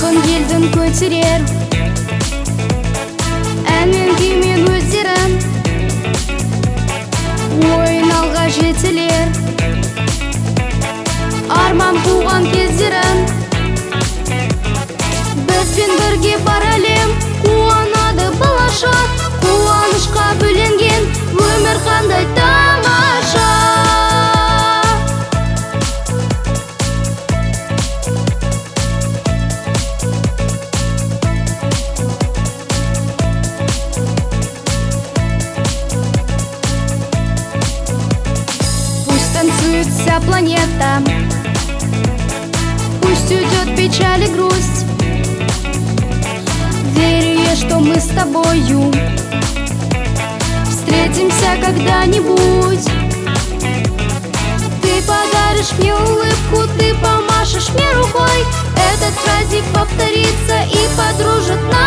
туған елдің көтерер әнмен күймен өздерін ойын алға жетелер арман қуған кездерін бізбен бірге бар әлем қуанады балаша қуанышқа бөленген өмір қандай тамаша. Пусть танцует вся планета, пусть уйдет печаль и грусть. Верю я, что мы с тобою встретимся когда-нибудь. Ты подаришь мне улыбку, ты помашешь мне рукой. Этот праздник повторится и подружит нас.